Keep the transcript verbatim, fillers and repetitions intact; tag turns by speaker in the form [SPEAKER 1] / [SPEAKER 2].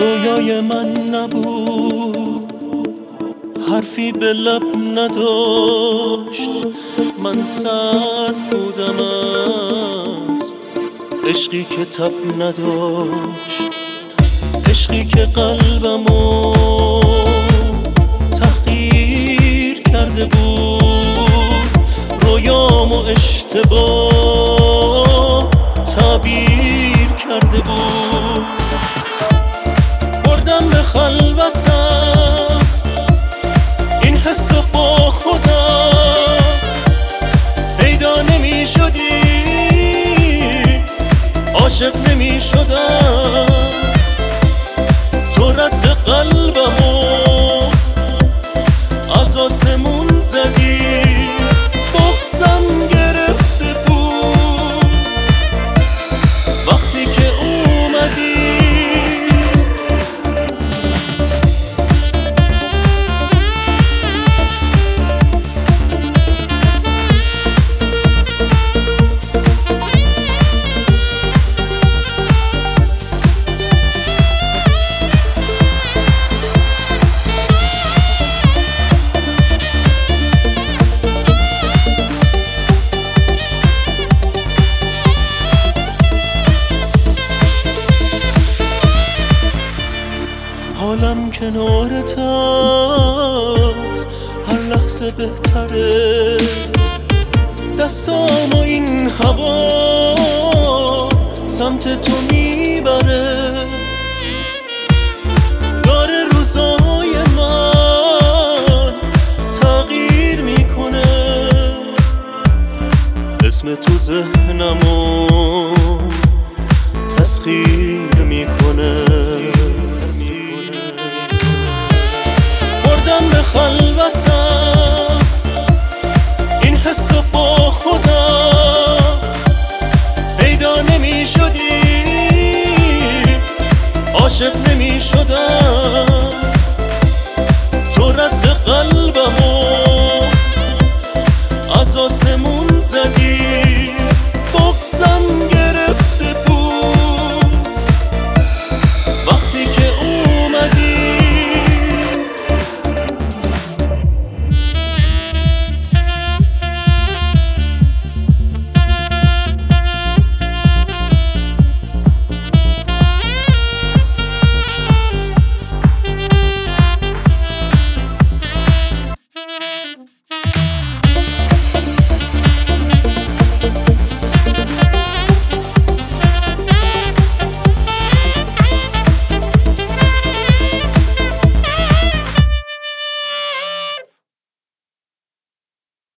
[SPEAKER 1] رویای من نبود، حرفی به لب نداشت. من سرد بودم از عشقی که تب نداشت، عشقی که قلبمو تحقیر کرده بود، رویامو اشتباه تعبیر کرده بود. بردم به خلوتم این حسو با خودم، پیدا نمی شدی عاشق نمی شدم. تو رد قلبمو از آسمون زدی، بغضم گرفته بود وقتی که اومدی. حالم کنارت هست هر لحظه بهتره، دستام و این هوا سمت تو میبره. داره روزای من تغییر میکنه، اسم تو ذهنمو تسخیر میکنه. بردم به خلوتم این حسو با خودم، پیدا نمی شدی عاشق نمی شدم. تو رد قلبمو